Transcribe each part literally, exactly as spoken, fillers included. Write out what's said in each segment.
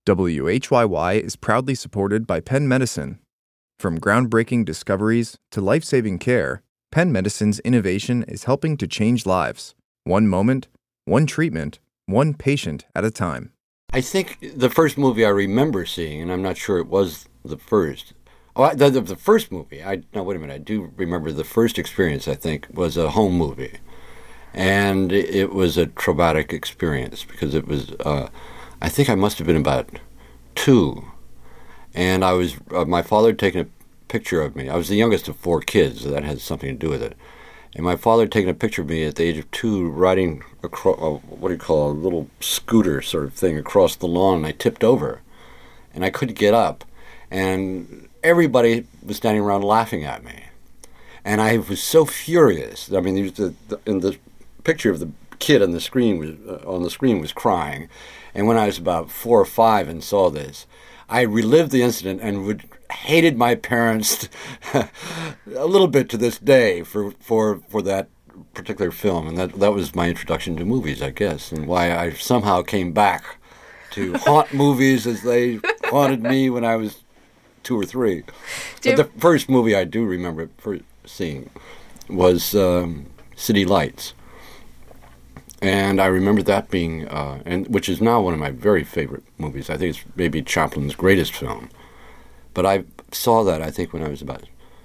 W H Y Y is proudly supported by Penn Medicine. From groundbreaking discoveries to life-saving care, Penn Medicine's innovation is helping to change lives, one moment, one treatment, one patient at a time. I think the first movie I remember seeing, and I'm not sure it was the first. Oh, the, the, the first movie, I no, wait a minute, I do remember the first experience, I think, was a home movie. And it was a traumatic experience because it was, uh, I think I must have been about two. And I was, uh, my father had taken a picture of me. I was the youngest of four kids, so that has something to do with it. And my father had taken a picture of me at the age of two riding across, uh, what do you call it, a little scooter sort of thing across the lawn, and I tipped over. And I couldn't get up. And everybody was standing around laughing at me. And I was so furious. I mean, the, the, in the picture of the kid on the screen was uh, on the screen was crying. And when I was about four or five and saw this, I relived the incident and would hated my parents a little bit to this day for, for, for that particular film. And that that was my introduction to movies, I guess, and why I somehow came back to haunt movies as they haunted me when I was two or three. But the first movie I do remember for seeing was um, City Lights. And I remember that being, uh, and which is now one of my very favorite movies. I think it's maybe Chaplin's greatest film. But I saw that, I think, when I was about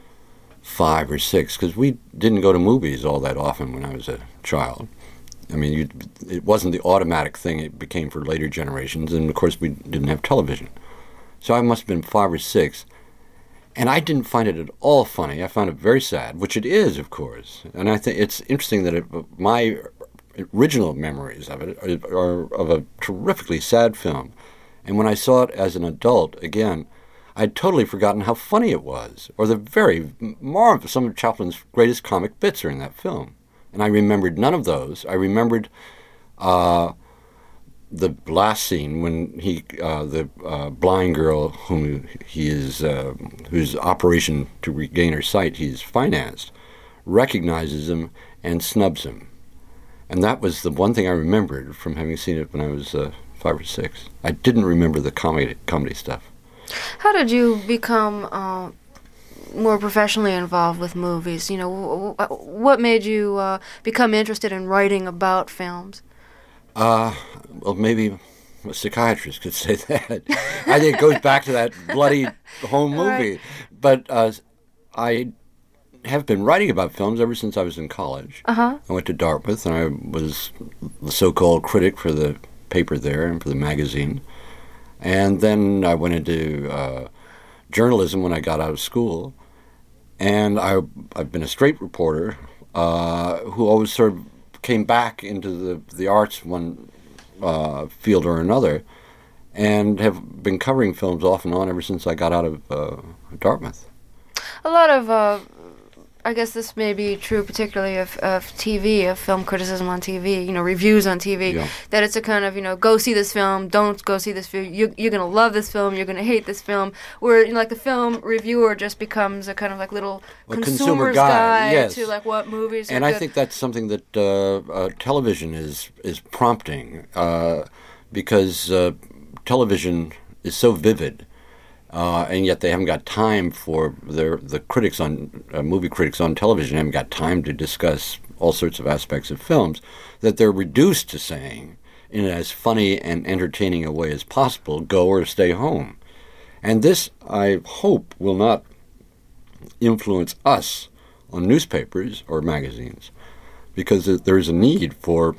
five or six, because we didn't go to movies all that often when I was a child. I mean, you, it wasn't the automatic thing it became for later generations, and of course we didn't have television. So I must have been five or six, and I didn't find it at all funny. I found it very sad, which it is, of course. And I think it's interesting that it, my original memories of it are, are of a terrifically sad film. And when I saw it as an adult, again, I'd totally forgotten how funny it was, or the very marvelous, some of Chaplin's greatest comic bits are in that film. And I remembered none of those. I remembered uh, the last scene when he, uh, the uh, blind girl whom he is, uh, whose operation to regain her sight he's financed, recognizes him and snubs him. And that was the one thing I remembered from having seen it when I was uh, five or six. I didn't remember the comedy comedy stuff. How did you become uh, more professionally involved with movies? You know, w- w- what made you uh, become interested in writing about films? Uh, well, maybe a psychiatrist could say that. I think it goes back to that bloody home movie. Right. But uh, I have been writing about films ever since I was in college. Uh-huh. I went to Dartmouth, and I was the so-called critic for the paper there and for the magazine. And then I went into uh, journalism when I got out of school. And I, I've been a straight reporter uh, who always sort of came back into the, the arts one uh, field or another, and have been covering films off and on ever since I got out of uh, Dartmouth. A lot of... Uh I guess this may be true particularly of, of T V, of film criticism on T V, you know, reviews on T V, yeah. that it's a kind of, you know, go see this film, don't go see this film, you, you're going to love this film, you're going to hate this film, where, you know, like the film reviewer just becomes a kind of like little a consumer's consumer guide, guide yes. to like what movies and are I good. think that's something that uh, uh, television is, is prompting, uh, because uh, television is so vivid. Uh, and yet they haven't got time for their the critics on uh, movie critics on television haven't got time to discuss all sorts of aspects of films, that they're reduced to saying, in as funny and entertaining a way as possible, go or stay home. And this, I hope, will not influence us on newspapers or magazines, because there is a need for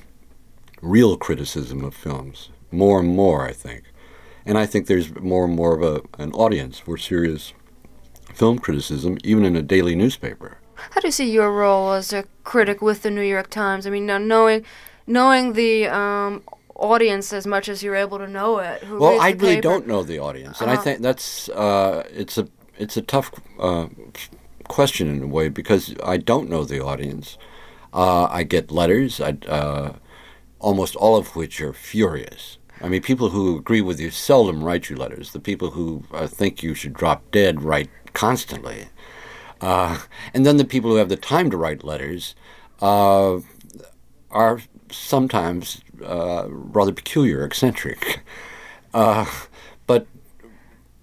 real criticism of films, more and more, I think. And I think there's more and more of a, an audience for serious film criticism, even in a daily newspaper. How do you see your role as a critic with the New York Times? I mean, now knowing knowing the um, audience as much as you're able to know it. Who well, I the really paper? don't know the audience, and uh-huh. I think that's uh, it's a it's a tough uh, question in a way, because I don't know the audience. Uh, I get letters, I, uh, almost all of which are furious. I mean, people who agree with you seldom write you letters. The people who uh, think you should drop dead write constantly. Uh, and then the people who have the time to write letters uh, are sometimes uh, rather peculiar, eccentric. Uh,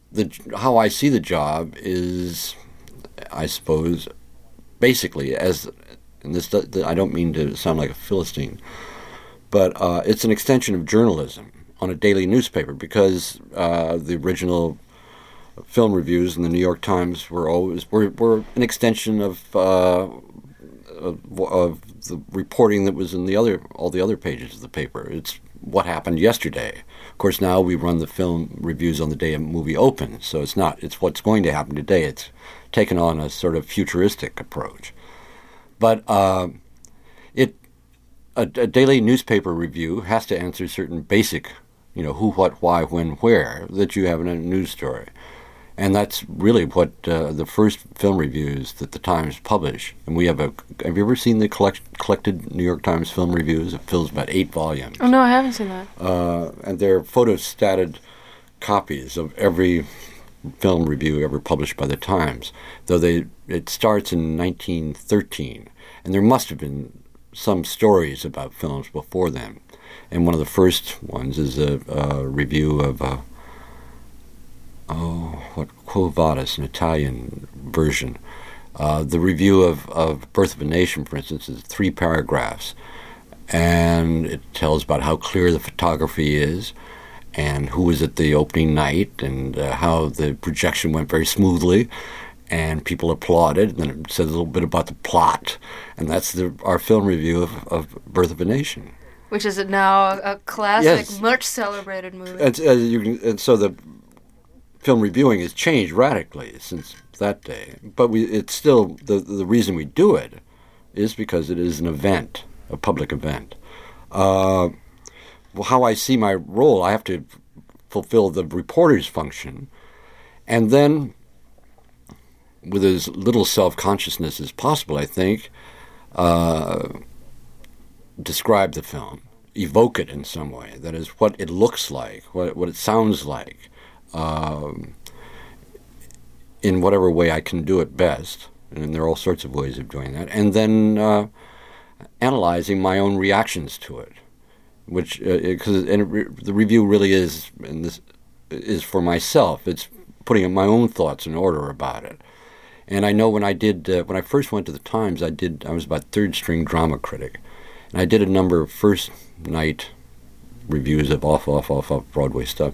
the how I see the job is, I suppose, basically as, and this I don't mean to sound like a Philistine, but uh, it's an extension of journalism on a daily newspaper, because uh, the original film reviews in the New York Times were always were, were an extension of, uh, of of the reporting that was in the other all the other pages of the paper. It's what happened yesterday. Of course, now we run the film reviews on the day a movie opens, so it's not it's what's going to happen today. It's taken on a sort of futuristic approach, but uh, it a, a daily newspaper review has to answer certain basic, you know, who, what, why, when, where that you have in a news story. And that's really what uh, the first film reviews that the Times publish. And we have a. Have you ever seen the collect, collected New York Times film reviews? It fills about eight volumes. Oh no, I haven't seen that. Uh, and they're photostated copies of every film review ever published by the Times. Though they, it starts in nineteen thirteen, and there must have been some stories about films before then. And one of the first ones is a, a review of. Uh, Oh, what Quo Vadis, an Italian version. Uh, the review of, of Birth of a Nation, for instance, is three paragraphs. And it tells about how clear the photography is, and who was at the opening night, and uh, how the projection went very smoothly, and people applauded. And then it says a little bit about the plot. And that's the, our film review of, of Birth of a Nation. Which is now a, a classic, yes. much celebrated movie. And, uh, you can, and so the film reviewing has changed radically since that day, but we it's still the the reason we do it is because it is an event, a public event. Uh, well, how I see my role, I have to fulfill the reporter's function, and then, with as little self-consciousness as possible, I think, uh, describe the film, evoke it in some way. That is, what it looks like, what what it sounds like. Um, in whatever way I can do it best, and there are all sorts of ways of doing that, and then uh, analyzing my own reactions to it, which because uh, re- the review really is, and this is for myself. It's putting my own thoughts in order about it. And I know when I did uh, when I first went to the Times, I did I was about third string drama critic, and I did a number of first night reviews of off off off off Broadway stuff.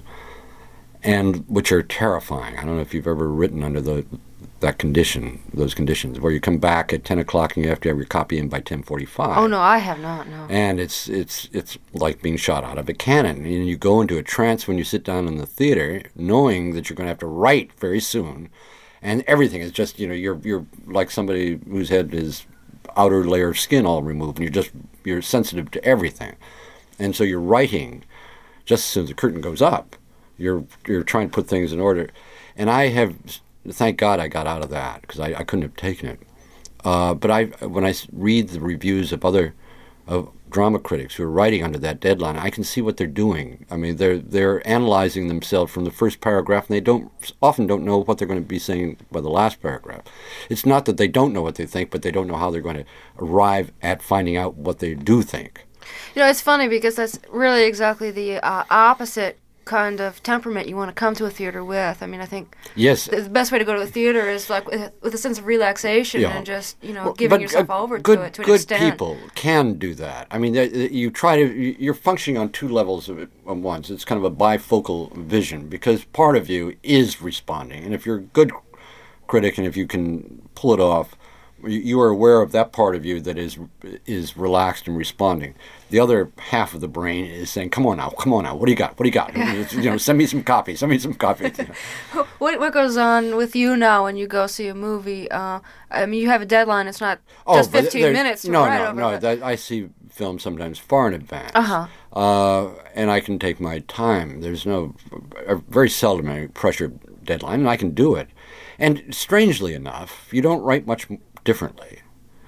And which are terrifying. I don't know if you've ever written under the that condition, those conditions, where you come back at ten o'clock and you have to have your copy in by ten forty-five. Oh no, I have not. No. And it's it's it's like being shot out of a cannon. And you go into a trance when you sit down in the theater, knowing that you're going to have to write very soon, and everything is just, you know, you're you're like somebody whose head is outer layer of skin all removed, and you're just you're sensitive to everything, and so you're writing just as soon as the curtain goes up. You're you're trying to put things in order, and I have, thank God I got out of that, because I, I couldn't have taken it. Uh, but I when I read the reviews of other of drama critics who are writing under that deadline, I can see what they're doing. I mean, they're they're analyzing themselves from the first paragraph, and they don't often don't know what they're going to be saying by the last paragraph. It's not that they don't know what they think, but they don't know how they're going to arrive at finding out what they do think. You know, it's funny because that's really exactly the uh, opposite kind of temperament you want to come to a theater with. I mean, I think yes. the best way to go to a theater is like with, with a sense of relaxation, yeah. and just, you know, well, giving but, yourself uh, over good, to it to an good extent. Good people can do that. I mean, they, you try to, you're functioning on two levels of it at once. It's kind of a bifocal vision, because part of you is responding. And if you're a good critic and if you can pull it off, you are aware of that part of you that is is relaxed and responding. The other half of the brain is saying, "Come on now, come on now. What do you got? What do you got? You know, send me some copies. Send me some copies." You know. What what goes on with you now when you go see a movie? Uh, I mean, you have a deadline. It's not oh, just fifteen minutes to no, write no, over no, it. that, I see films sometimes far in advance. Uh-huh. Uh, and I can take my time. There's no, uh, very seldom a pressure deadline, and I can do it. And strangely enough, you don't write much differently.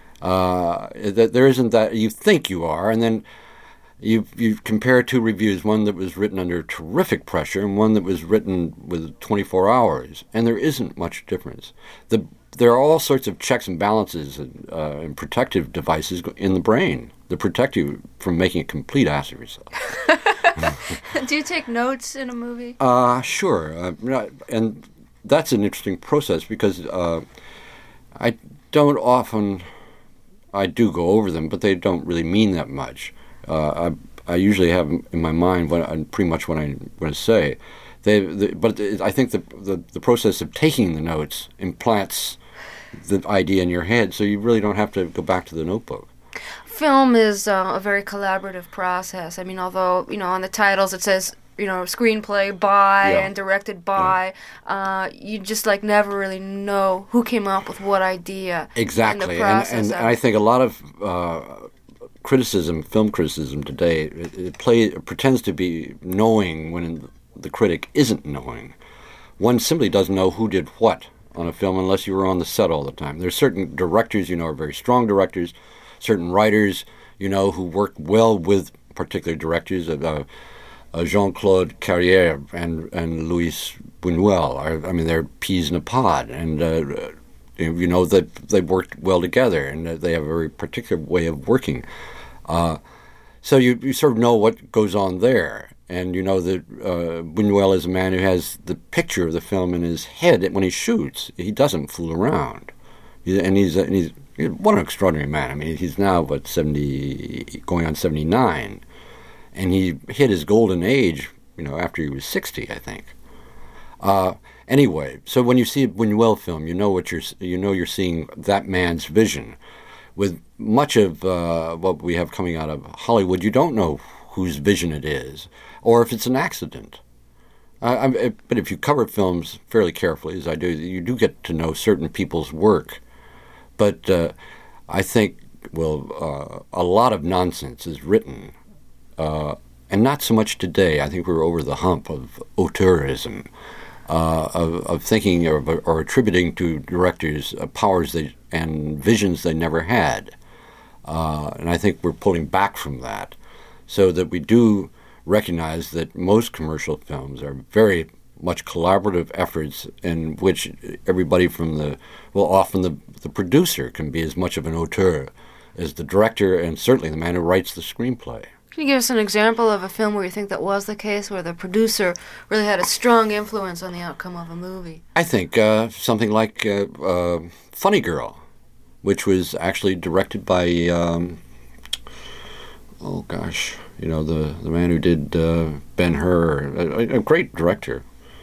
Uh, that there isn't that, you think you are, and then you you compare two reviews, one that was written under terrific pressure and one that was written with twenty-four hours, and there isn't much difference. The there are all sorts of checks and balances and, uh, and protective devices in the brain that protect you from making a complete ass of yourself. Do you take notes in a movie? Uh, sure. Uh, not- and that's an interesting process because uh, I don't often, I do go over them, but they don't really mean that much. Uh, I, I usually have in my mind what I, pretty much what I'm going to say. They, the, but I think the, the the process of taking the notes implants the idea in your head, so you really don't have to go back to the notebook. Film is uh, a very collaborative process. I mean, although, you know, on the titles it says, you know, screenplay by Yeah. and directed by, uh, you just, like, never really know who came up with what idea. Exactly, In the and, process and, of- and I think a lot of uh, criticism, film criticism today, it, it, play, it pretends to be knowing when the critic isn't knowing. One simply doesn't know who did what on a film unless you were on the set all the time. There's certain directors you know are very strong directors, certain writers you know who work well with particular directors. Uh, uh, Jean-Claude Carrière and and Luis Buñuel are, I mean, they're peas in a pod, and uh, you know that they've worked well together, and uh, they have a very particular way of working. Uh, so you, you sort of know what goes on there. And you know that uh, Buñuel is a man who has the picture of the film in his head when he shoots. He doesn't fool around. He, and he's, and he's what an extraordinary man. I mean, he's now, what, seventy, going on seventy-nine. And he hit his golden age, you know, after he was sixty, I think. Uh, anyway, so when you see a Buñuel film, you know what you're, you know you're seeing that man's vision. With much of uh, what we have coming out of Hollywood, you don't know whose vision it is, or if it's an accident. Uh, I, but if you cover films fairly carefully, as I do, you do get to know certain people's work. But uh, I think, well, uh, a lot of nonsense is written, uh, and not so much today. I think we're over the hump of auteurism, uh, of, of thinking or, or attributing to directors uh, powers they, and visions they never had. Uh, and I think we're pulling back from that, so that we do recognize that most commercial films are very much collaborative efforts in which everybody from the, well, often the, the producer can be as much of an auteur as the director and certainly the man who writes the screenplay. Can you give us an example of a film where you think that was the case, where the producer really had a strong influence on the outcome of a movie? I think uh, something like uh, uh, Funny Girl, which was actually directed by, um, oh gosh, you know, the, the man who did uh, Ben-Hur, a, a great director,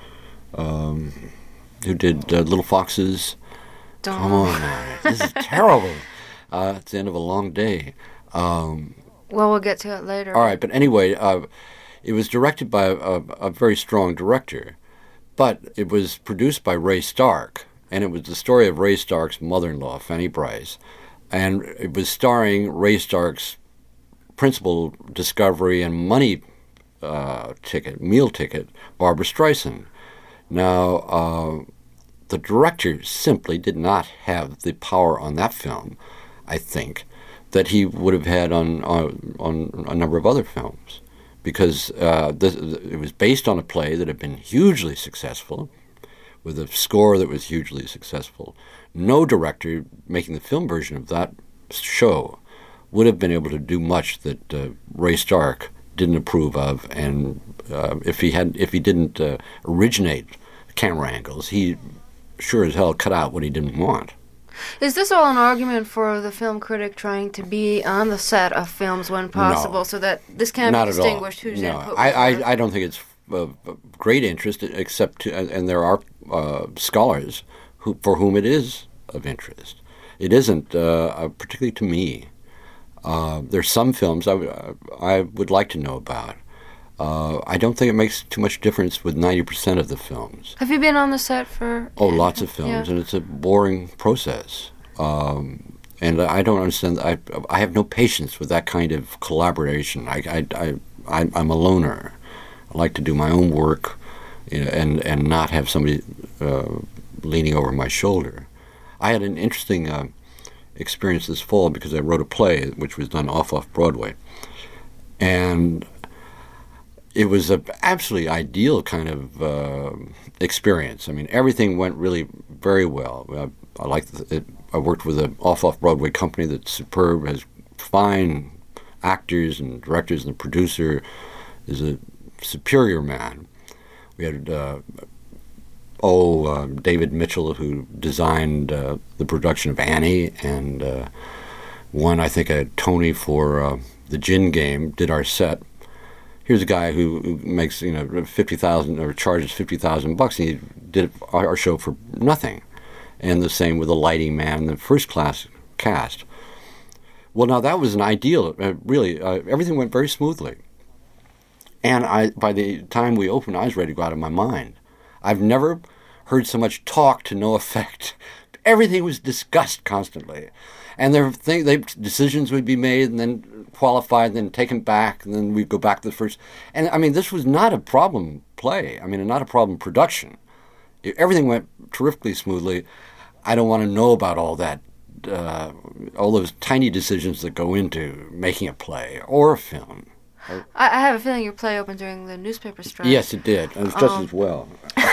um, who did uh, Little Foxes. Don't. Come on now, this is terrible. Uh, it's the end of a long day. Um, Well, we'll get to it later. all right, but anyway, uh, it was directed by a, a very strong director, but it was produced by Ray Stark, and it was the story of Ray Stark's mother-in-law, Fanny Brice, and it was starring Ray Stark's principal discovery and money uh, ticket, meal ticket, Barbara Streisand. Now, uh, the director simply did not have the power on that film, I think, that he would have had on on, on a number of other films, because uh, this, it was based on a play that had been hugely successful, with a score that was hugely successful. No director making the film version of that show would have been able to do much that uh, Ray Stark didn't approve of, and uh, if he had, if he didn't uh, originate camera angles, he sure as hell cut out what he didn't want. Is this all an argument for the film critic trying to be on the set of films when possible, No. so that this can Not be at all. distinguished whose No, input was I, what? I, I don't think it's of great interest, except to, and there are uh, scholars who for whom it is of interest. It isn't, uh, particularly to me. Uh, there's some films I, w- I would like to know about. Uh, I don't think it makes too much difference with ninety percent of the films. Have you been on the set for... Oh, lots of films, Yeah. and it's a boring process. Um, and I don't understand. I I have no patience with that kind of collaboration. I I, I I'm I'm a loner. I like to do my own work, you know, and and not have somebody uh, leaning over my shoulder. I had an interesting uh, experience this fall because I wrote a play which was done off off Broadway, and it was an absolutely ideal kind of uh, experience. I mean, everything went really very well. I, I liked it. I worked with an off-off-Broadway company that's superb, has fine actors and directors and the producer. is a superior man. We had uh, oh uh, David Mitchell, who designed uh, the production of Annie, and uh, won, I think, a Tony for uh, the Gin Game. Did our set. Here's a guy who, who makes you know fifty thousand or charges fifty thousand bucks, and he did our, our show for nothing. And the same with the lighting man and the first class cast. Well, now that was an ideal. Uh, really, uh, everything went very smoothly. And I, by the time we opened, I was ready to go out of my mind. I've never heard so much talk to no effect. Everything was discussed constantly. And there th- they, decisions would be made and then qualified, and then taken back, and then we'd go back to the first. And, I mean, this was not a problem play. I mean, not a problem production. It, everything went terrifically smoothly. I don't want to know about all that, uh, all those tiny decisions that go into making a play or a film. I, I have a feeling your play opened during the newspaper strike. Yes, it did. It was just um, as well.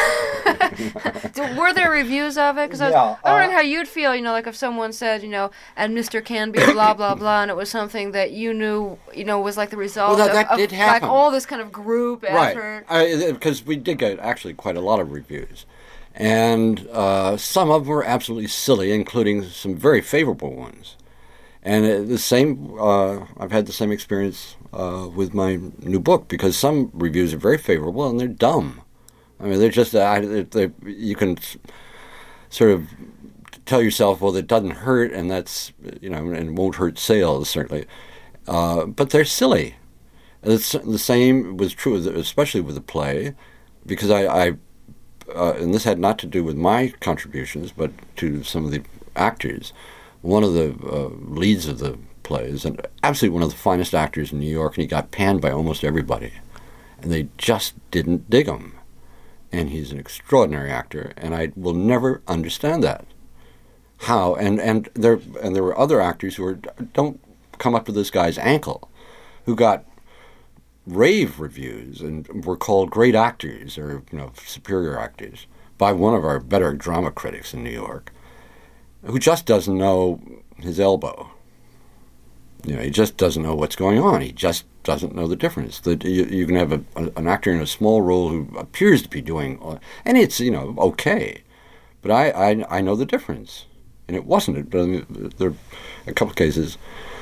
Were there reviews of it? Because I was Yeah, wondering uh, how you'd feel, you know, like if someone said, you know, and Mister Canby, blah, blah, blah, and it was something that you knew, you know, was like the result Well, that- of, that of did happen. like all this kind of group effort. Right, because we did get actually quite a lot of reviews. And uh, some of them were absolutely silly, including some very favorable ones. And uh, the same, uh, I've had the same experience uh, with my new book, because some reviews are very favorable and they're dumb. I mean, they're just, uh, they're, they're, you can s- sort of tell yourself, well, it doesn't hurt, and that's, you know, and won't hurt sales, certainly. Uh, but they're silly. And it's, the same was true, with, especially with the play, because I, I uh, and this had not to do with my contributions, but to some of the actors. One of the uh, leads of the play is an, absolutely one of the finest actors in New York, and he got panned by almost everybody. And they just didn't dig him. And he's an extraordinary actor, and I will never understand that. How? And and there and there were other actors who were, don't come up to this guy's ankle, who got rave reviews and were called great actors, or you know superior actors, by one of our better drama critics in New York, who just doesn't know his elbow. You know, he just doesn't know what's going on. He just doesn't know the difference. That you, you can have a, a, an actor in a small role who appears to be doing, and it's you know okay, but I, I, I know the difference, and it wasn't. But I mean, there, a couple of cases,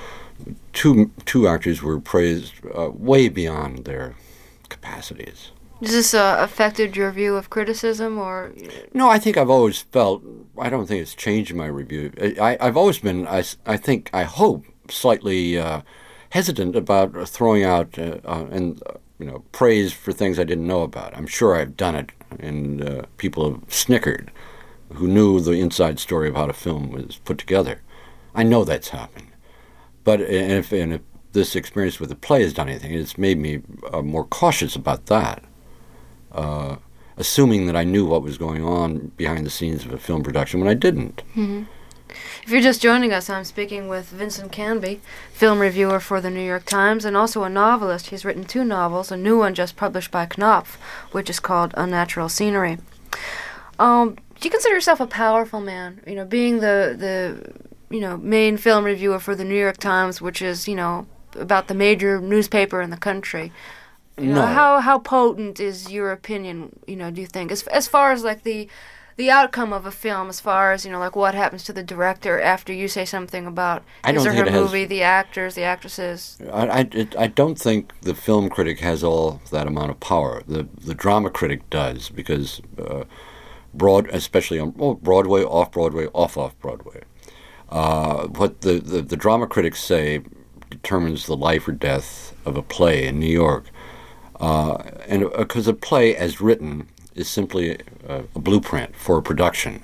two two actors were praised uh, way beyond their capacities. Has this uh, affected your view of criticism, or? No, I think I've always felt. I don't think it's changed my review. I, I've always been. I, I think. I hope. Slightly uh, hesitant about throwing out uh, uh, and uh, you know praise for things I didn't know about. I'm sure I've done it, and uh, people have snickered who knew the inside story of how a film was put together. I know that's happened, but and if, and if this experience with the play has done anything, it's made me uh, more cautious about that. Uh, assuming that I knew what was going on behind the scenes of a film production when I didn't. Mm-hmm. If you're just joining us, I'm speaking with Vincent Canby, film reviewer for the New York Times and also a novelist. He's written two novels, a new one just published by Knopf, which is called Unnatural Scenery. Um, do you consider yourself a powerful man? You know, being the, the you know main film reviewer for the New York Times, which is, you know, about the major newspaper in the country. You know, No. how how potent is your opinion, you know, do you think? As as far as like the the outcome of a film, as far as, you know, like what happens to the director after you say something about I his don't or think her it has- movie, the actors, the actresses. I, I, it, I don't think the film critic has all that amount of power. The the drama critic does, because uh, broad, especially on well, Broadway, off Broadway, off off Broadway, uh, what the, the the drama critics say determines the life or death of a play in New York, uh, and because a play as written is simply a, a blueprint for a production.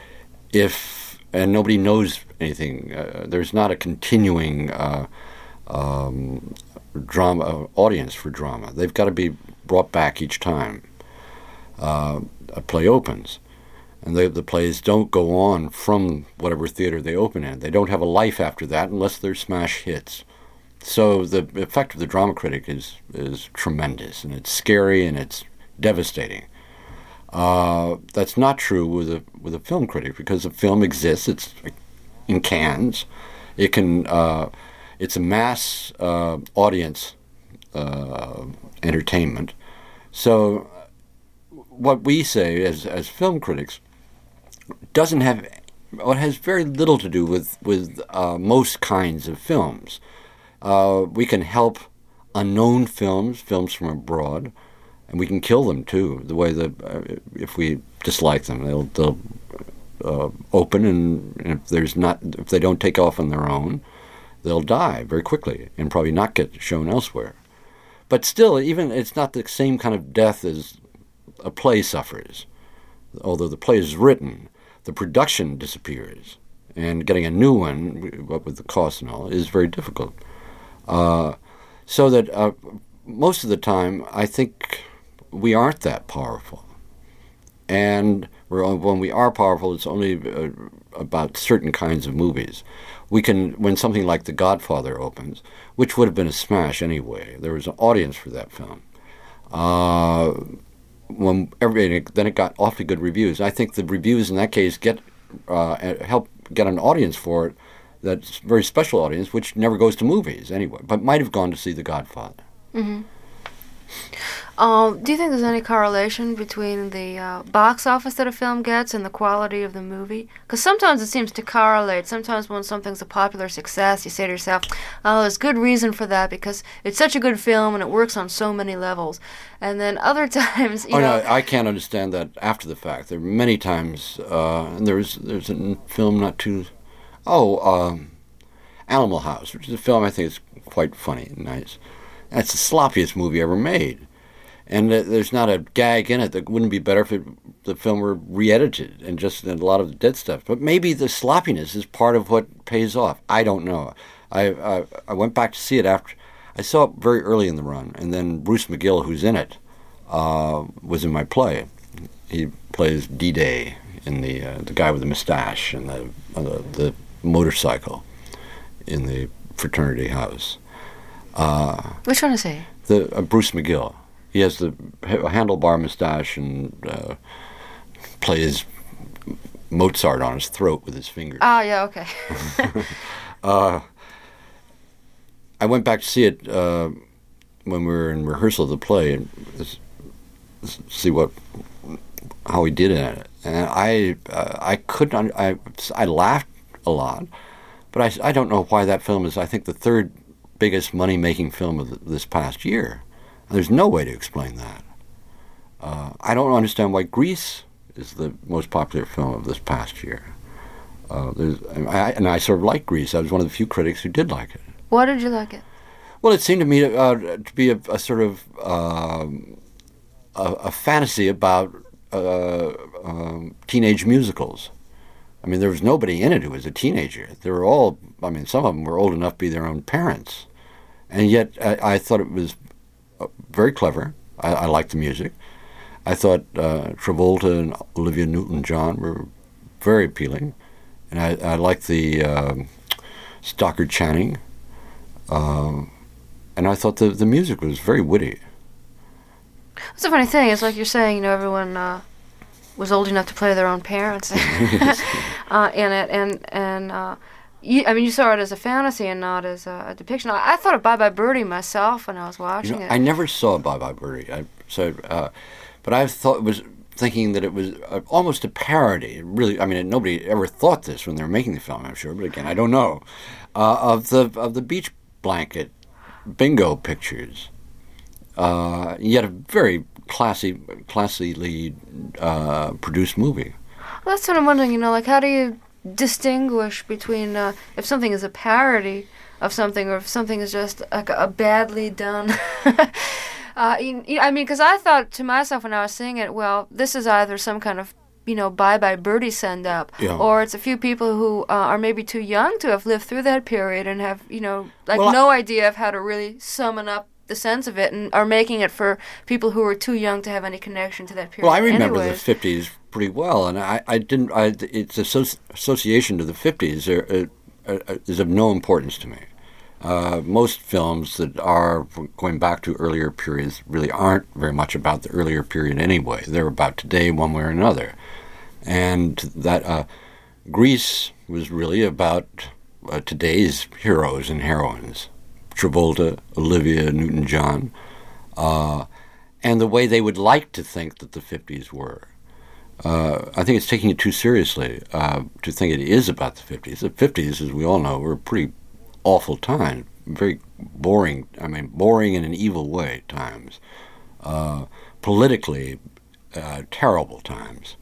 If and nobody knows anything, uh, there's not a continuing uh, um, drama uh, audience for drama. They've got to be brought back each time uh, a play opens, and they, the plays don't go on from whatever theater they open in. They don't have a life after that unless they're smash hits. So the effect of the drama critic is is tremendous, and it's scary and it's devastating. Uh, that's not true with a with a film critic, because the film exists. It's in Cannes. It can. Uh, it's a mass uh, audience uh, entertainment. So what we say as as film critics doesn't have, well, it has very little to do with, with uh, most kinds of films. Uh, we can help unknown films, films from abroad, and we can kill them too. The way that uh, if we dislike them, they'll they'll uh, open, and, and if there's not, if they don't take off on their own, they'll die very quickly and probably not get shown elsewhere. But still, even it's not the same kind of death as a play suffers. Although the play is written, the production disappears, and getting a new one, what with the cost and all, is very difficult. Uh, so that uh, most of the time, I think we aren't that powerful. And we're, when we are powerful, it's only uh, about certain kinds of movies. We can, when something like The Godfather opens, which would have been a smash anyway, there was an audience for that film. Uh, when everybody, then it got awfully good reviews. I think the reviews in that case get uh, help get an audience for it, that's a very special audience, which never goes to movies anyway, but might have gone to see The Godfather. Mm-hmm. Um, do you think there's any correlation between the uh, box office that a film gets and the quality of the movie? Because sometimes it seems to correlate. Sometimes when something's a popular success, you say to yourself, oh, there's good reason for that because it's such a good film and it works on so many levels. And then other times, you oh, know... no, I can't understand that after the fact. There are many times, uh, and there's, there's a film not too... Oh, um, Animal House, which is a film I think is quite funny and nice. That's the sloppiest movie ever made. And uh, there's not a gag in it that wouldn't be better if it, the film were re-edited and just a lot of the dead stuff. But maybe the sloppiness is part of what pays off. I don't know. I, I I went back to see it after. I saw it very early in the run, and then Bruce McGill, who's in it, uh, was in my play. He plays D-Day, in the uh, the guy with the mustache and the uh, the, the motorcycle in the fraternity house. Uh, Which one is he? The uh, Bruce McGill. He has the handlebar mustache and uh, plays Mozart on his throat with his fingers. Oh, yeah, okay. uh, I went back to see it uh, when we were in rehearsal of the play and see what how he did in it. And I uh, I couldn't I I laughed a lot, but I, I don't know why that film is I think the third biggest money making film of this past year. There's no way to explain that. Uh, I don't understand why Grease is the most popular film of this past year. Uh, there's, I, and I sort of like Grease. I was one of the few critics who did like it. Why did you like it? Well, it seemed to me uh, to be a, a sort of um, a, a fantasy about uh, um, teenage musicals. I mean, there was nobody in it who was a teenager. They were all, I mean, some of them were old enough to be their own parents. And yet I, I thought it was very clever. I, I liked the music. I thought uh, Travolta and Olivia Newton-John were very appealing, and I, I liked the uh, Stockard Channing, um, and I thought the the music was very witty. It's a funny thing. It's like you're saying, you know, everyone uh, was old enough to play their own parents uh, in it, and and. Uh, You, I mean, you saw it as a fantasy and not as a, a depiction. I, I thought of Bye Bye Birdie myself when I was watching You know, it. I never saw Bye Bye Birdie. I so, uh, but I thought was thinking that it was uh, almost a parody. Really, I mean, nobody ever thought this when they were making the film. I'm sure, but again, I don't know uh, of the of the beach blanket bingo pictures. Uh, yet a very classy, classily uh, produced movie. Well, that's what I'm wondering. You know, like how do you distinguish between uh, if something is a parody of something or if something is just like a badly done uh, you, you, I mean, because I thought to myself when I was seeing it, well, this is either some kind of, you know, Bye Bye Birdie send up, yeah. or it's a few people who uh, are maybe too young to have lived through that period and have, you know, like well, no I- idea of how to really summon up the sense of it, and are making it for people who are too young to have any connection to that period. Well, I remember anyways. the fifties pretty well, and I, I didn't. I, its associ- association to the fifties are, uh, uh, is of no importance to me. Uh, most films that are going back to earlier periods really aren't very much about the earlier period anyway. They're about today, one way or another, and that uh, Grease was really about uh, today's heroes and heroines, Travolta, Olivia Newton-John, uh, and the way they would like to think that the fifties were. Uh, I think it's taking it too seriously uh, to think it is about the fifties. The fifties, as we all know, were a pretty awful time, very boring, I mean, boring in an evil way times, uh, politically uh, terrible times.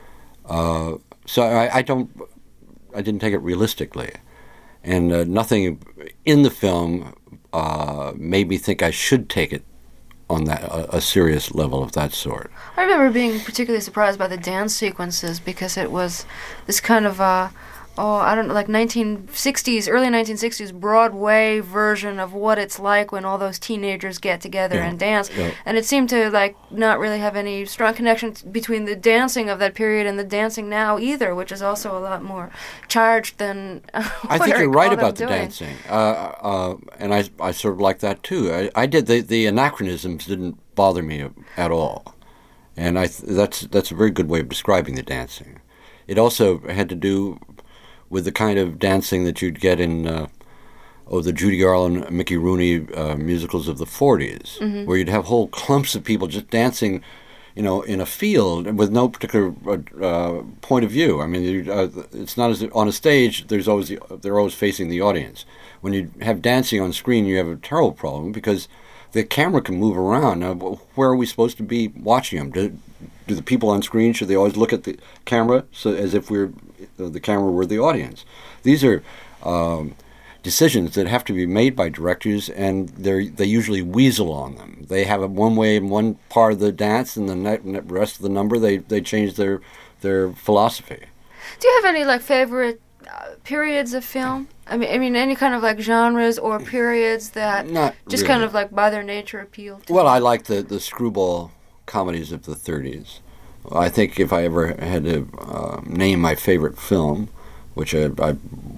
Uh, so I, I don't, I didn't take it realistically. And uh, nothing in the film uh, made me think I should take it on that a, a serious level of that sort. I remember being particularly surprised by the dance sequences because it was this kind of uh, oh I don't know, like nineteen sixties, early nineteen sixties Broadway version of what it's like when all those teenagers get together Yeah. and dance, Yeah. and it seemed to like not really have any strong connection t- between the dancing of that period and the dancing now either, which is also a lot more charged than uh, I what think I you're right recall them about the doing. dancing, uh, uh, and I, I sort of like that too. I, I did the, the anachronisms didn't bother me at all, and I th- that's that's a very good way of describing the dancing. It also had to do with the kind of dancing that you'd get in uh, oh the Judy Garland, Mickey Rooney uh, musicals of the forties, Mm-hmm. where you'd have whole clumps of people just dancing, you know, in a field with no particular uh, point of view. I mean, you, uh, it's not as on a stage. There's always the, they're always facing the audience. When you have dancing on screen, you have a terrible problem because the camera can move around. Now, where are we supposed to be watching them? Do, do the people on screen, should they always look at the camera so as if we're the camera were the audience? These are um, decisions that have to be made by directors, and they they usually weasel on them. They have it one way in one part of the dance, and the ne- rest of the number they, they change their their philosophy. Do you have any like favorite uh, periods of film? I mean, I mean, any kind of like genres or periods that Not just really. kind of like by their nature appeal to Well, you? I like the, the screwball comedies of the thirties. I think if I ever had to uh, name my favorite film, which I, I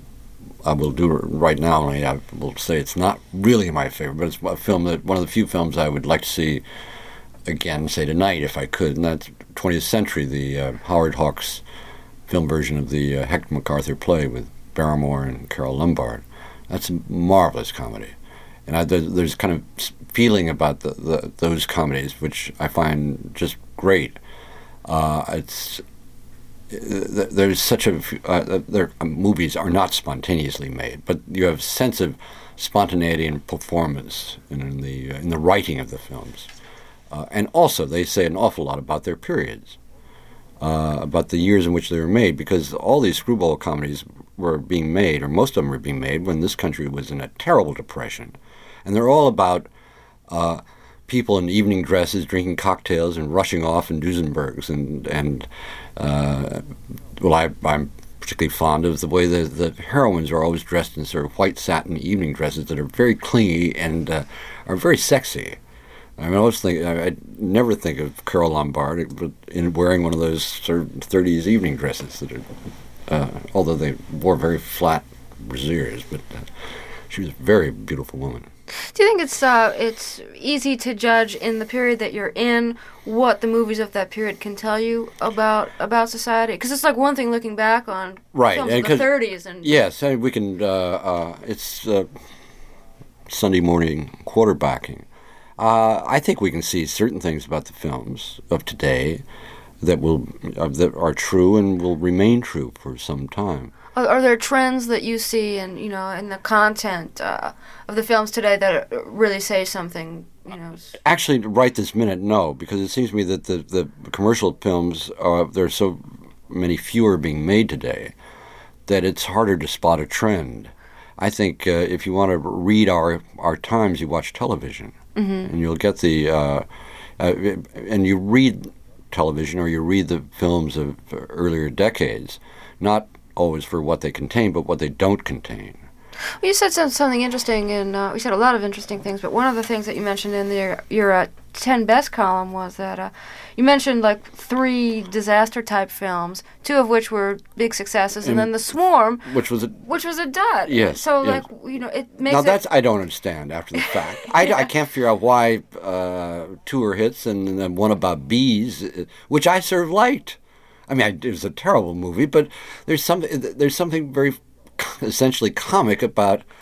I will do right now, only I will say it's not really my favorite, but it's a film that one of the few films I would like to see again, say tonight if I could, and that's twentieth Century, the uh, Howard Hawks film version of the uh, Hector MacArthur play with Barrymore and Carole Lombard. That's a marvelous comedy. And I, there, there's kind of feeling about the, the, those comedies, which I find just great. Uh, it's there's such a uh, their movies are not spontaneously made, but you have a sense of spontaneity and performance in the in the writing of the films, uh, and also they say an awful lot about their periods, uh, about the years in which they were made, because all these screwball comedies were being made, or most of them were being made when this country was in a terrible depression, and they're all about Uh, people in evening dresses drinking cocktails and rushing off in Duesenbergs, and and uh, well, I, I'm particularly fond of the way the the heroines are always dressed in sort of white satin evening dresses that are very clingy and uh, are very sexy. I mean, I always think I, I never think of Carole Lombard in wearing one of those sort of thirties evening dresses that are, uh, although they wore very flat brassieres, but uh, she was a very beautiful woman. Do you think it's uh, it's easy to judge in the period that you're in what the movies of that period can tell you about about society? Because it's like one thing looking back on Right, films and of the 'cause- thirties and Yes, and we can. Uh, uh, it's uh, Sunday morning quarterbacking. Uh, I think we can see certain things about the films of today that will uh, that are true and will remain true for some time. Are, are there trends that you see in you know in the content uh, of the films today that really say something? You know, s- Actually, right this minute, no, because it seems to me that the, the commercial films, uh, there are so many fewer being made today that it's harder to spot a trend. I think uh, if you want to read our, our times, you watch television, mm-hmm. and you'll get the, uh, uh, and you read television or you read the films of earlier decades, not always for what they contain, but what they don't contain. well, you said some, something interesting, and uh, we said a lot of interesting things. But one of the things that you mentioned in the, your uh, ten best column was that uh, you mentioned like three disaster type films, two of which were big successes, and, And- then The Swarm, Which was a, which was a dud. Yes, So yes. like you know, it makes now it. that's I don't understand after the fact. I, I can't figure out why uh, two are hits and then one about bees, uh, which I sort of liked. I mean, I, it was a terrible movie, but there's some there's something very essentially comic about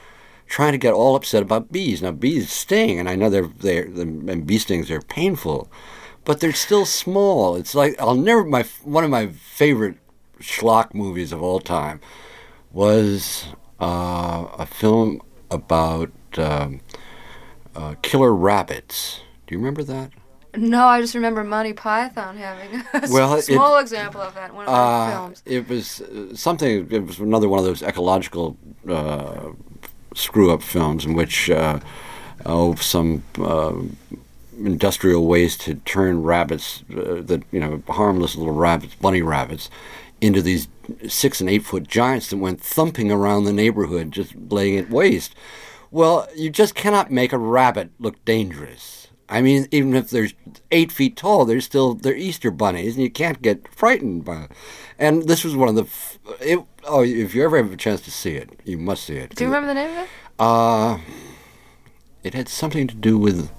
trying to get all upset about bees. Now, bees sting, and I know they're, they're, and bee stings are painful, but they're still small. It's like, I'll never, my one of my favorite schlock movies of all time was uh, a film about um, uh, killer rabbits. Do you remember that? No, I just remember Monty Python having a well, small it, example of that in one of uh, their films. It was uh, something, it was another one of those ecological uh, screw-up films in which uh, oh, some uh, industrial waste had turned rabbits, uh, that you know, harmless little rabbits, bunny rabbits, into these six and eight foot giants that went thumping around the neighborhood, just laying it waste. Well, you just cannot make a rabbit look dangerous. I mean, even if they're eight feet tall, they're still they're Easter bunnies, and you can't get frightened by it. And this was one of the. F- it, oh, if you ever have a chance to see it, you must see it. Do you remember the name of it? Uh, it had something to do with.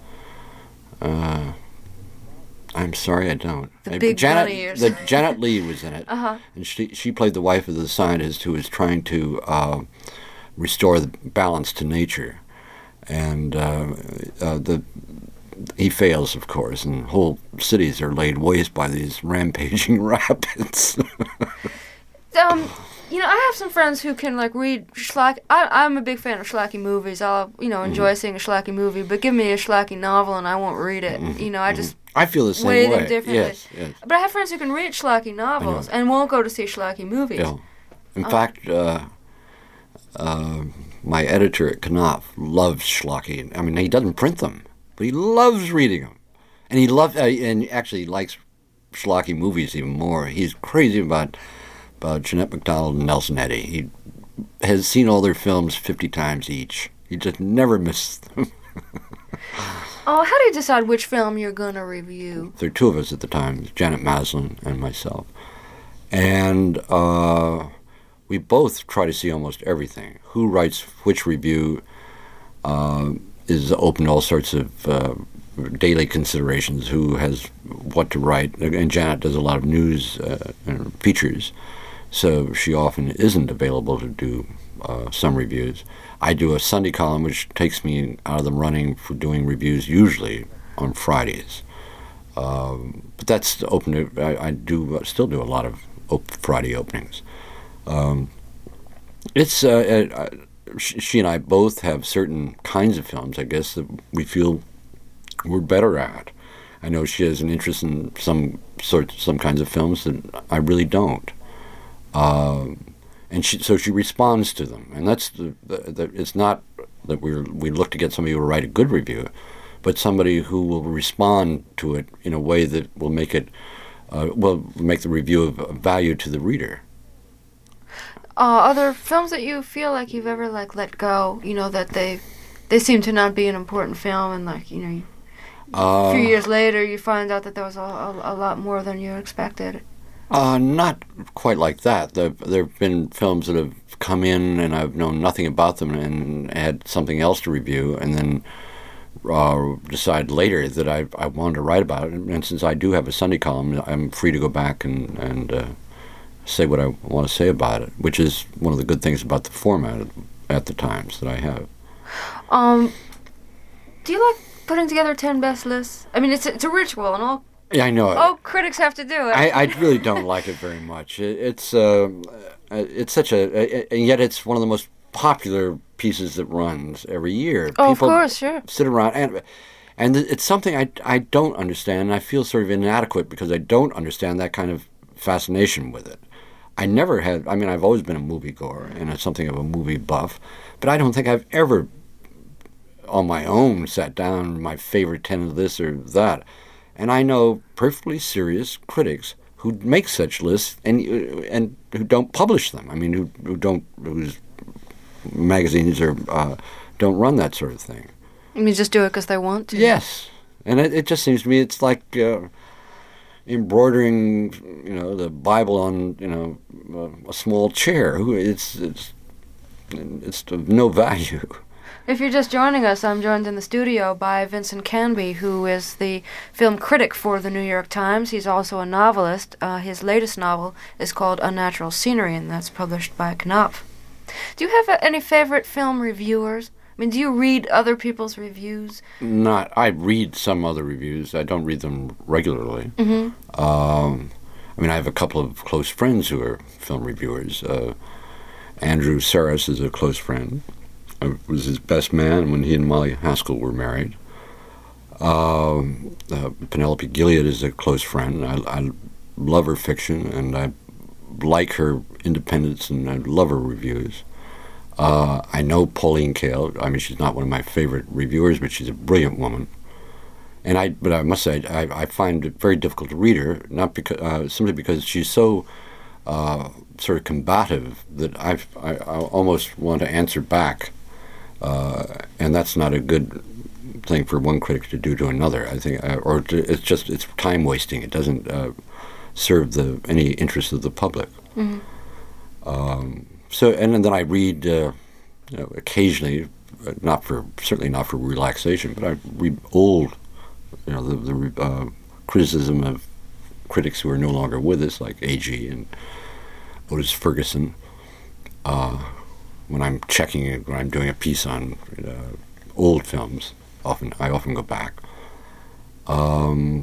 Uh, I'm sorry, I don't. The I, big Janet, bunny ears. the, Janet Leigh was in it, uh-huh. and she she played the wife of the scientist who was trying to uh, restore the balance to nature, and uh, uh, the. He fails, of course, and whole cities are laid waste by these rampaging rabbits. um, you know, I have some friends who can like read schlock. I, I'm a big fan of schlocky movies. I'll, you know, enjoy mm-hmm. seeing a schlocky movie, but give me a schlocky novel and I won't read it. Mm-hmm. You know, I just I feel the same weigh way. them differently. Yes, yes. But I have friends who can read schlocky novels and won't go to see schlocky movies. Yeah. In um, fact, uh, uh, my editor at Knopf loves schlocky. I mean, he doesn't print them. But he loves reading them, and he loves uh, and actually likes schlocky movies even more. He's crazy about about Jeanette MacDonald and Nelson Eddy. He has seen all their films fifty times each. He just never misses them. Oh, how do you decide which film you're gonna review? There are two of us at the time, Janet Maslin and myself, and uh, we both try to see almost everything. Who writes which review? Uh, is open to all sorts of uh, daily considerations, who has what to write. And Janet does a lot of news uh, features, so she often isn't available to do uh, some reviews. I do a Sunday column, which takes me out of the running for doing reviews usually on Fridays. Um, but that's open to, I, I do still do a lot of op- Friday openings. Um, it's, uh, uh, she and I both have certain kinds of films, I guess, that we feel we're better at. I know she has an interest in some sorts, some kinds of films that I really don't, um, and she, so she responds to them. And that's the, the, the it's not that we we look to get somebody who will write a good review, but somebody who will respond to it in a way that will make it uh, will make the review of value to the reader. Uh, are there films that you feel like you've ever like let go? You know that they they seem to not be an important film, and like you know, you, uh, a few years later you find out that there was a, a, a lot more than you expected. Uh, not quite like that. There there have been films that have come in and I've known nothing about them and had something else to review, and then uh, decide later that I I wanted to write about it. And since I do have a Sunday column, I'm free to go back and and. Uh, say what I want to say about it, which is one of the good things about the format at the Times that I have. Um, do you like putting together ten best lists? I mean, it's a, it's a ritual, and all. Yeah, I know. All critics have to do it. I, I really don't like it very much. It, it's uh, it's such a, and yet it's one of the most popular pieces that runs every year. Oh, People of course, sure. Sit around and. And it's something I, I don't understand, and I feel sort of inadequate because I don't understand that kind of fascination with it. I never had, I mean, I've always been a moviegoer and something of a movie buff, but I don't think I've ever, on my own, sat down my favorite ten of this or that. And I know perfectly serious critics who make such lists and and who don't publish them. I mean, who, who don't, whose magazines are, uh, don't run that sort of thing. You mean just do it because they want to? Yes. And it, it just seems to me it's like... Uh, embroidering, you know, the Bible on, you know, a, a small chair. It's it's it's of no value. If you're just joining us, I'm joined in the studio by Vincent Canby, who is the film critic for the New York Times. He's also a novelist. Uh, his latest novel is called Unnatural Scenery, and that's published by Knopf. Do you have uh, any favorite film reviewers? I mean, do you read other people's reviews? Not. I read some other reviews. I don't read them regularly. Mm-hmm. Um, I mean, I have a couple of close friends who are film reviewers. Uh, Andrew Saris is a close friend. I was his best man when he and Molly Haskell were married. Um, uh, Penelope Gilead is a close friend. I, I love her fiction, and I like her independence, and I love her reviews. Uh, I know Pauline Kael. I mean, she's not one of my favorite reviewers, but she's a brilliant woman. And I, but I must say, I, I find it very difficult to read her, not because uh, simply because she's so uh, sort of combative that I've, I, I almost want to answer back, uh, and that's not a good thing for one critic to do to another. I think, uh, or to, it's just it's time wasting. It doesn't uh, serve the any interest of the public. Mm-hmm. Um, so, and then I read uh, you know, occasionally, uh, not for certainly not for relaxation, but I read old, you know, the, the uh, criticism of critics who are no longer with us, like A G and Otis Ferguson. Uh, when I'm checking it, when I'm doing a piece on uh, old films, often I often go back. Um,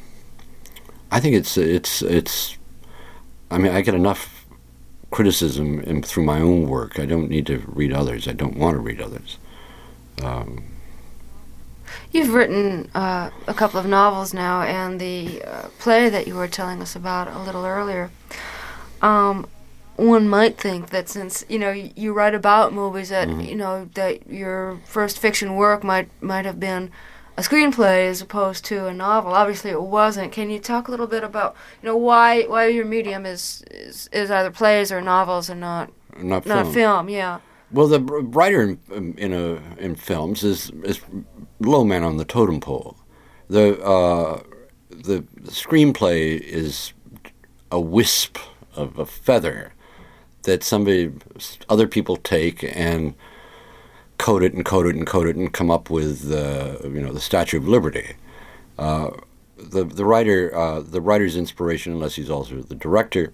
I think it's it's it's. I mean, I get enough criticism in, through my own work. I don't need to read others. I don't want to read others. Um, You've written uh, a couple of novels now, and the uh, play that you were telling us about a little earlier. Um, one might think that since you know you, you write about movies, that mm-hmm. you know that your first fiction work might might have been a screenplay as opposed to a novel. Obviously, it wasn't. Can you talk a little bit about you know why why your medium is is, is either plays or novels and not not not film. film? Yeah. Well, the writer in in, a, in films is is low man on the totem pole. The uh, the, the screenplay is a wisp of a feather that somebody other people take and code it and code it and code it and come up with uh, you know the Statue of Liberty. Uh, the the writer uh, the writer's inspiration, unless he's also the director,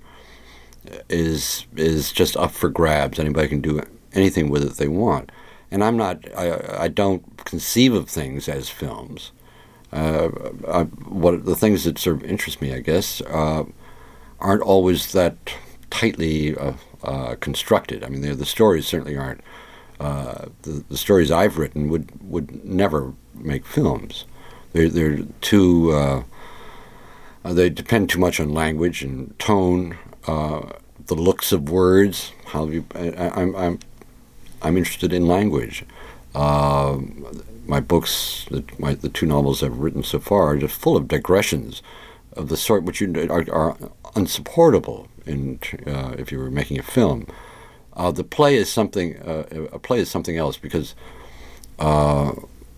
is is just up for grabs. Anybody can do anything with it they want, and I'm not. I I don't conceive of things as films. Uh, I, what the things that sort of interest me, I guess, uh, aren't always that tightly uh, uh, constructed. I mean, the stories certainly aren't. Uh, the, the stories I've written would, would never make films. They're they're too. Uh, uh, they depend too much on language and tone, uh, the looks of words. How you? I, I'm I'm I'm interested in language. Uh, my books, the, my the two novels I've written so far, are just full of digressions of the sort which you are, are unsupportable in uh, if you were making a film. Uh, the play is something. Uh, a play is something else because uh,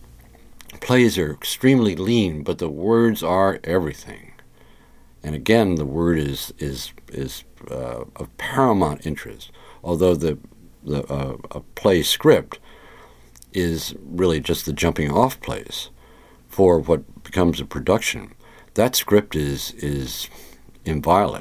plays are extremely lean, but the words are everything. And again, the word is is is uh, of paramount interest. Although the the uh, a play script is really just the jumping-off place for what becomes a production. That script is is inviolate.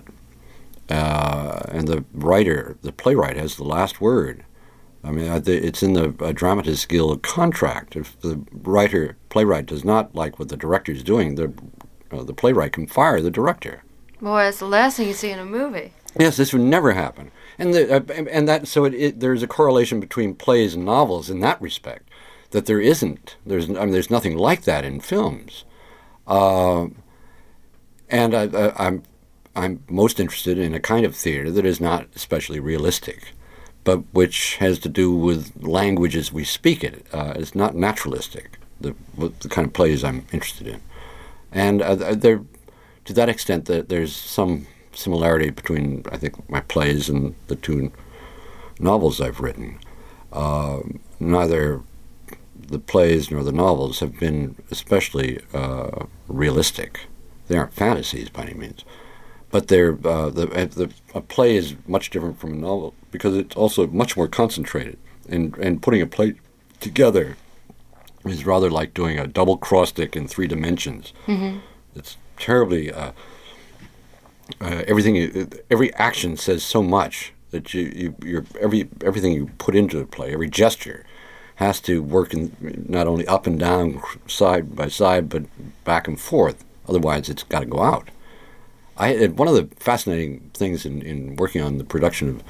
Uh, and the writer, the playwright, has the last word. I mean, it's in the uh, Dramatists Guild contract. If the writer, playwright, does not like what the director is doing, the uh, the playwright can fire the director. Boy, that's the last thing you see in a movie. Yes, this would never happen. And the, uh, and that so it, it, there's a correlation between plays and novels in that respect that there isn't. There's I mean, there's nothing like that in films. Uh, and I, I, I'm. I'm most interested in a kind of theater that is not especially realistic, but which has to do with language as we speak it. Uh, it's not naturalistic, the, the kind of plays I'm interested in. And uh, there, to that extent, that there's some similarity between, I think, my plays and the two novels I've written. Uh, neither the plays nor the novels have been especially uh, realistic. They aren't fantasies by any means. But they're, uh, the, the, a play is much different from a novel because it's also much more concentrated. And, and putting a play together is rather like doing a double cross-stick in three dimensions. Mm-hmm. It's terribly... Uh, uh, everything, every action says so much that you, you, you're, every, everything you put into a play, every gesture, has to work in not only up and down, side by side, but back and forth. Otherwise, it's got to go out. I one of the fascinating things in, in working on the production of,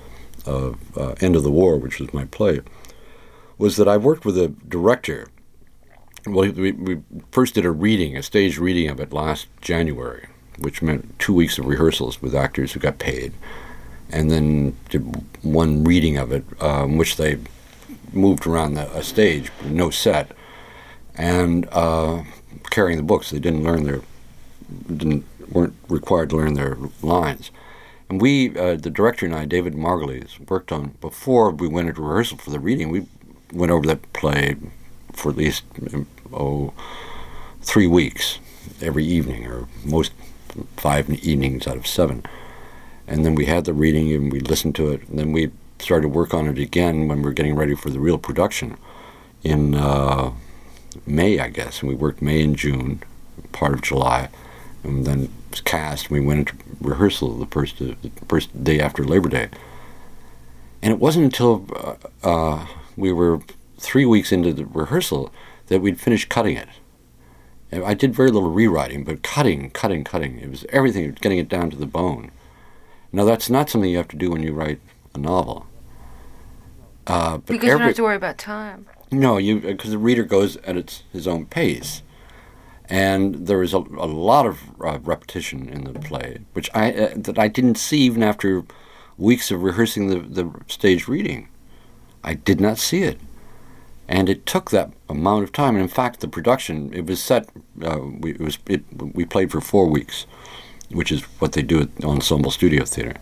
of uh, End of the War, which was my play, was that I worked with a director. Well, we, we first did a reading, a staged reading of it last January, which meant two weeks of rehearsals with actors who got paid, and then did one reading of it, um, which they moved around the, a stage, no set, and uh, carrying the books. They didn't learn their, didn't weren't required to learn their lines. And we, uh, the director and I, David Margulies, worked on, before we went into rehearsal for the reading, we went over that play for at least, oh, three weeks, every evening, or most five evenings out of seven. And then we had the reading and we listened to it, and then we started to work on it again when we were getting ready for the real production in uh, May, I guess. And we worked May and June, part of July, and then it was cast, and we went into rehearsal the first, uh, the first day after Labor Day. And it wasn't until uh, uh, we were three weeks into the rehearsal that we'd finished cutting it. And I did very little rewriting, but cutting, cutting, cutting. It was everything, getting it down to the bone. Now, that's not something you have to do when you write a novel. Uh, but because you every, don't have to worry about time. No, you because the reader goes at its, his own pace. And there was a, a lot of uh, repetition in the play, which I uh, that I didn't see even after weeks of rehearsing the, the stage reading. I did not see it. And it took that amount of time. And in fact, the production, it was set, uh, we, it was, it, we played for four weeks, which is what they do at Ensemble Studio Theater.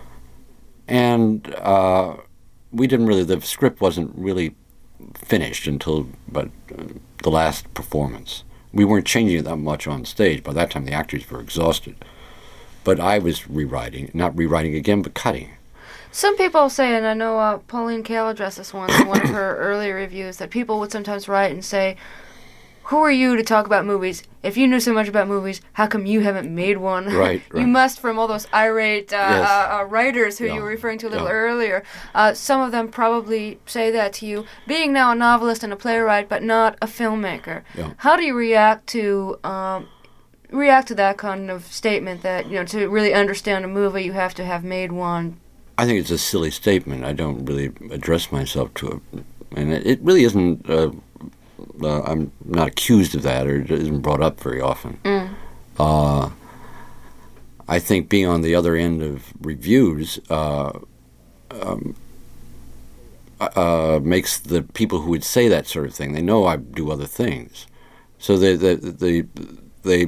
And uh, we didn't really, the script wasn't really finished until but uh, the last performance. We weren't changing it that much on stage. By that time, the actors were exhausted. But I was rewriting, not rewriting again, but cutting. Some people say, and I know uh, Pauline Kael addressed this once in one of her early reviews, that people would sometimes write and say, who are you to talk about movies? If you knew so much about movies, how come you haven't made one? Right, right. You must, from all those irate uh, Yes. uh, uh, writers who Yeah. you were referring to a little Yeah. earlier. Uh, some of them probably say that to you, being now a novelist and a playwright, but not a filmmaker. Yeah. How do you react to um, react to that kind of statement that, you know, to really understand a movie, you have to have made one? I think it's a silly statement. I don't really address myself to it. And it, it really isn't, uh, uh, I'm not accused of that, or it isn't brought up very often. Mm. Uh, I think being on the other end of reviews uh, um, uh, makes the people who would say that sort of thing, they know I do other things. So they, they, they, they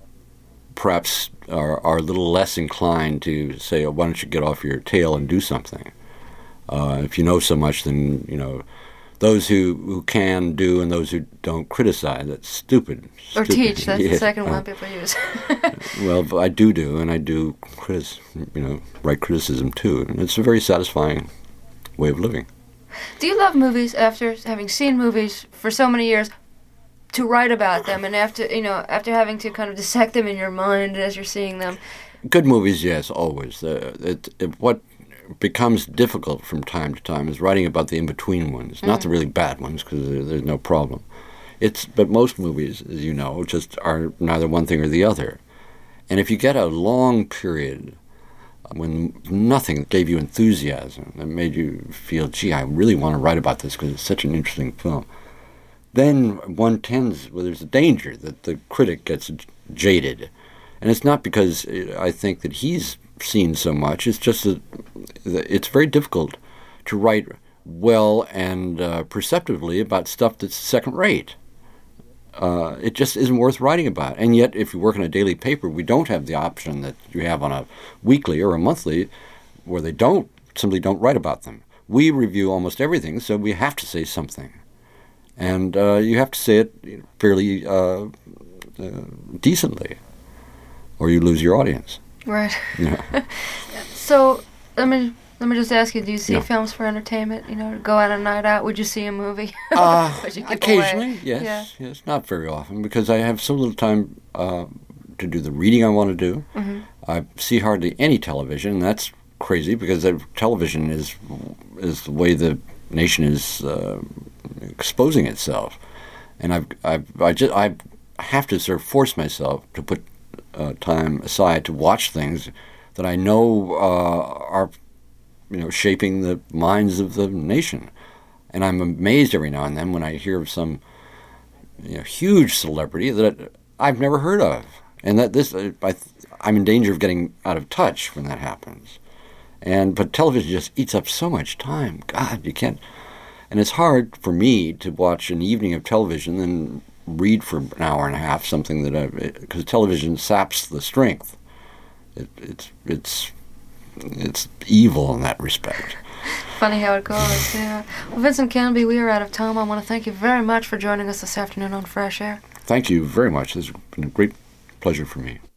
perhaps are, are a little less inclined to say, oh, why don't you get off your tail and do something? Uh, if you know so much, then, you know, those who, who can do and those who don't criticize, that's stupid. Or stupid. teach, that's Yeah. the second Uh, one people use. Well, but I do do, and I do critis, you know, write criticism too. And it's a very satisfying way of living. Do you love movies after having seen movies for so many years, to write about them, and after, you know, after having to kind of dissect them in your mind as you're seeing them? Good movies, yes, always. Uh, it, it, what becomes difficult from time to time is writing about the in-between ones, not the really bad ones, because there, there's no problem. It's but most movies, as you know, just are neither one thing or the other. And if you get a long period when nothing gave you enthusiasm, that made you feel, gee, I really want to write about this because it's such an interesting film, then one tends, well, there's a danger that the critic gets jaded. And it's not because I think that he's seen so much, it's just that it's very difficult to write well and uh, perceptively about stuff that's second-rate. Uh, it just isn't worth writing about. And yet, if you work in a daily paper, we don't have the option that you have on a weekly or a monthly, where they don't, simply don't write about them. We review almost everything, so we have to say something. And uh, you have to say it fairly uh, uh, decently, or you lose your audience. Right. Yeah. So, let me let me just ask you, do you see Yeah. films for entertainment? You know, to go out on a night out? Would you see a movie? Uh, Would you give occasionally, away? yes, Yeah. yes, not very often, because I have so little time uh, to do the reading I want to do. Mm-hmm. I see hardly any television, and that's crazy because the television is is the way the nation is uh, exposing itself, and I've, I've, I just, I have to sort of force myself to put uh, time aside to watch things that I know uh, are, you know, shaping the minds of the nation. And I'm amazed every now and then when I hear of some, you know, huge celebrity that I've never heard of, and that this I, I'm in danger of getting out of touch when that happens. And but television just eats up so much time. God, you can't. And it's hard for me to watch an evening of television and read for an hour and a half something that I, because television saps the strength. It, it's it's it's evil in that respect. Funny how it goes, yeah. Well, Vincent Canby, we are out of time. I want to thank you very much for joining us this afternoon on Fresh Air. Thank you very much. This has been a great pleasure for me.